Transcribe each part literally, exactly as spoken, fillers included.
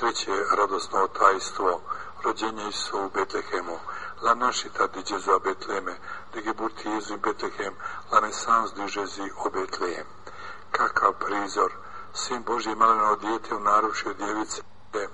Treće radosno tajstvo, rođenje Isusa u Betlehemu. La našita di Gesù a Betleme, di geburti Jezu in Betlehem, la naissance di Gesù o Betlehem. Kakav prizor, sin Božji maleno dijete u naručju djevice.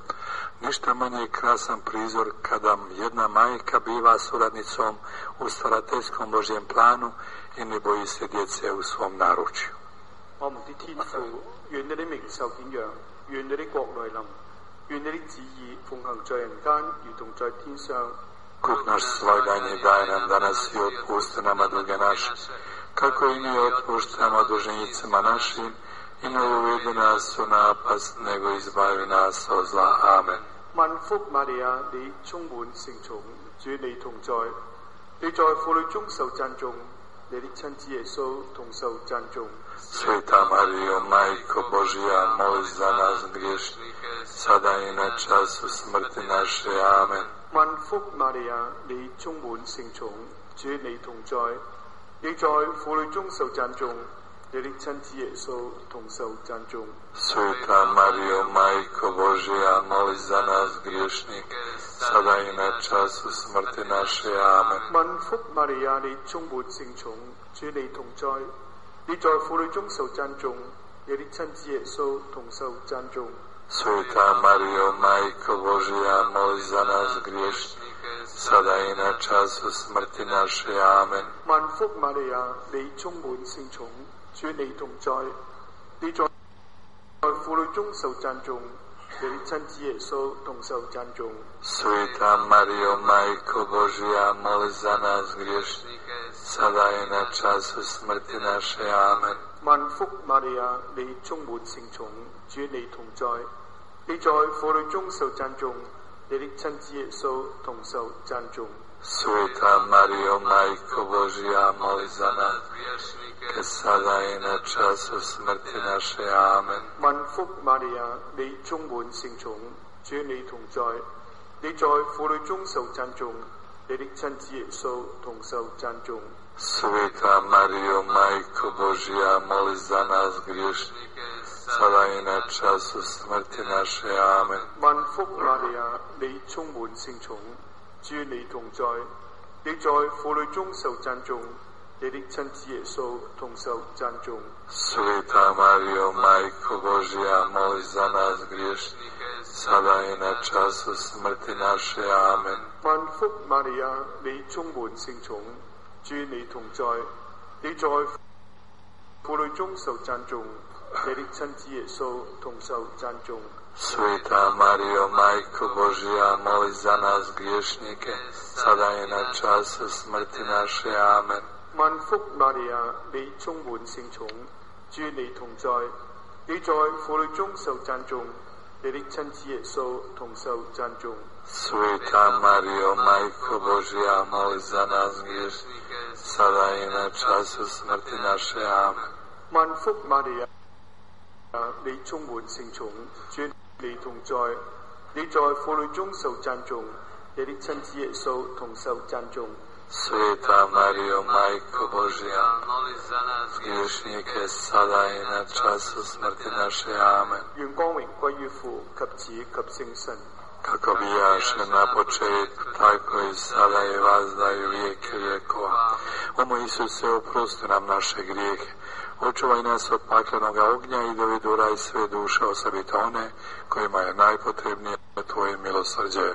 Ništa manje krasan prizor kada jedna majka biva suradnicom u stvarateljskom Božjem planu i ne boji se djece u svom naručju. 我們的天父，願你的名受顯揚，願你的國來臨，願你的旨意奉行在人間，如同在天上。 Kup naš svagdanje daj nam danas i otpusti nama duge naše, kako i mi otpuštamo dužnicima našim, i ne uvedi nas u napast, nego izbavi nas od zla. Amen. 萬福瑪利亞，你充滿聖寵，主你同在，你在婦女中受讚頌，你的親子耶穌同受讚頌。 Sveta Marijo, Majko Božija, moli za nas griješnike, sada i na času smrti naše. Amen. 萬福瑪利亞，你充滿聖寵，主你同在，你在婦女中受讚頌，你的親子耶穌同受讚頌。 Sveta Marijo, Majko Božija, moli za nas griješnike, sada i na času smrti naše. Amen. 萬福瑪利亞，你充滿聖寵，主你同在，你在婦女中受讚頌，你的親子耶穌同受讚頌。 Sveta Marijo, Majko Božija, moli za nas griješnike, sada i na času smrti naše. Amen. 萬福瑪利亞，你充滿聖寵，主你同在，你在婦女中受讚頌，你的親子耶穌同受讚頌。 Sveta Marijo, Majko Božija, moli za nas griješnike, sada i na času smrti naše. Amen. 萬福瑪利亞，你充滿聖寵，主你同在，你在婦女中受讚頌，你的親子耶穌同受讚頌。 Sveta Marijo, Majko Božija, moli za nas griješnike, sada i na času smrti naše. Amen. 萬福瑪利亞，你充滿聖寵，主你同在，你在婦女中受讚頌，你的親子耶穌同受讚頌。 Sveta Marijo, Majko Božija, moli za nas griješnike, sada i na času smrti naše. Amen. 萬福瑪利亞，你充滿聖寵，主你同在，你在婦女中受讚頌，你的親子耶穌同受讚頌。 Sveta Marijo, Majko Božija, moli za nas griješnike, sada i na času smrti naše. Amen. 萬福瑪利亞，你充滿聖寵，主你同在，你在婦女中受讚頌，你的親子耶穌同受讚頌。 Sveta Marijo, Majko Božija, moli za nas griješnike, sada i na času smrti naše. Amen. 萬福瑪利亞，你充滿聖寵，主你同在，你在婦女中受讚頌，你的親子耶穌同受讚頌。 Sveta Marijo, Majko Božija, moli za nas griješnike, sada i na času smrti naše. Amen. 萬福瑪利亞，你充滿聖寵，主你同在，你在婦女中受讚頌，你的親子耶穌同受讚頌。 Sveta Marijo, Majko Božija, moli za nas griješnike, sada i na času smrti naše. Amen. 願光榮歸於父及子及聖神。 Kako bijaše na početku, tako i sada i vazda i vijeke vjekova. O moj Isuse, oprosti nam naše grijehe, očuvaj nas od paklenoga ognja i dovedi u raj sve duše, osobito one kojima je najpotrebnije tvoje milosrđe.